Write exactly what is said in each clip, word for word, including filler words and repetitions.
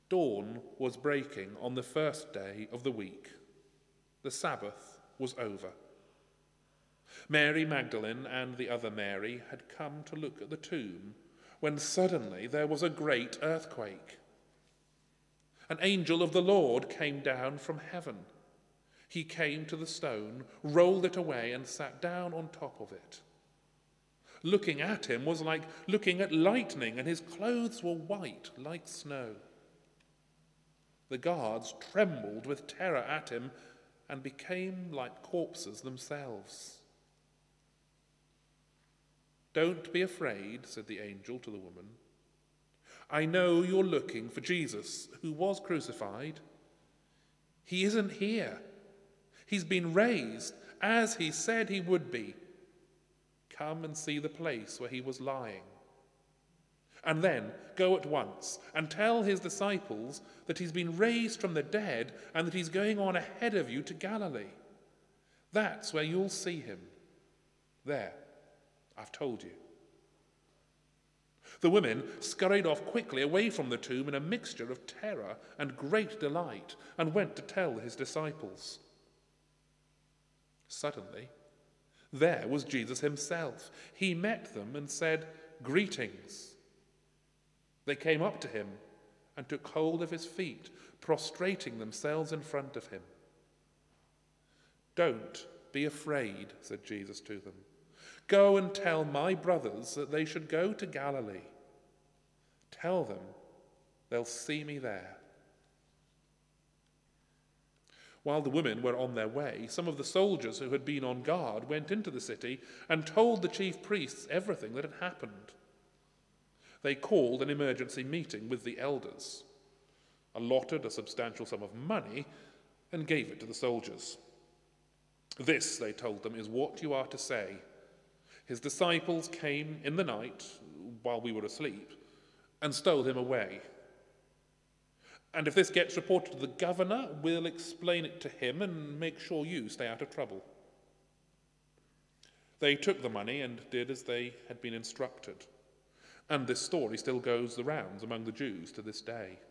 Dawn was breaking on the first day of the week. The Sabbath was over. Mary Magdalene and the other Mary had come to look at the tomb when suddenly there was a great earthquake. An angel of the Lord came down from heaven. He came to the stone, rolled it away, and sat down on top of it. Looking at him was like looking at lightning, and his clothes were white like snow. The guards trembled with terror at him and became like corpses themselves. "Don't be afraid," said the angel to the woman. "I know you're looking for Jesus, who was crucified. He isn't here. He's been raised, as he said he would be. Come and see the place where he was lying. And then go at once and tell his disciples that he's been raised from the dead and that he's going on ahead of you to Galilee. That's where you'll see him. There, I've told you." The women scurried off quickly away from the tomb in a mixture of terror and great delight and went to tell his disciples. Suddenly, there was Jesus himself. He met them and said, "Greetings." They came up to him and took hold of his feet, prostrating themselves in front of him. "Don't be afraid," said Jesus to them. "Go and tell my brothers that they should go to Galilee. Tell them they'll see me there." While the women were on their way, some of the soldiers who had been on guard went into the city and told the chief priests everything that had happened. They called an emergency meeting with the elders, allotted a substantial sum of money, and gave it to the soldiers. "This," they told them, "is what you are to say. His disciples came in the night, while we were asleep, and stole him away. And if this gets reported to the governor, we'll explain it to him and make sure you stay out of trouble." They took the money and did as they had been instructed. And this story still goes the rounds among the Jews to this day.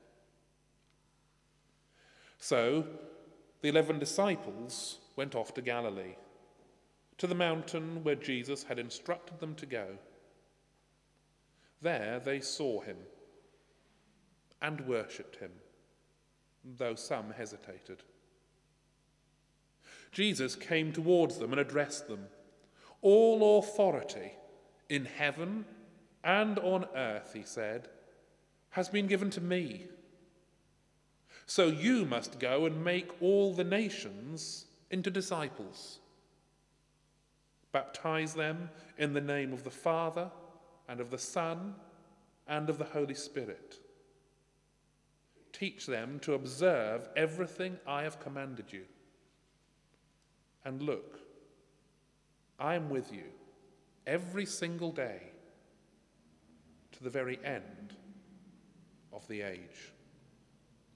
So the eleven disciples went off to Galilee, to the mountain where Jesus had instructed them to go. There they saw him and worshipped him, though some hesitated. Jesus came towards them and addressed them. "All authority in heaven and on earth," he said, "has been given to me. So you must go and make all the nations into disciples. Baptize them in the name of the Father and of the Son and of the Holy Spirit. Teach them to observe everything I have commanded you. And look, I am with you every single day to the very end of the age."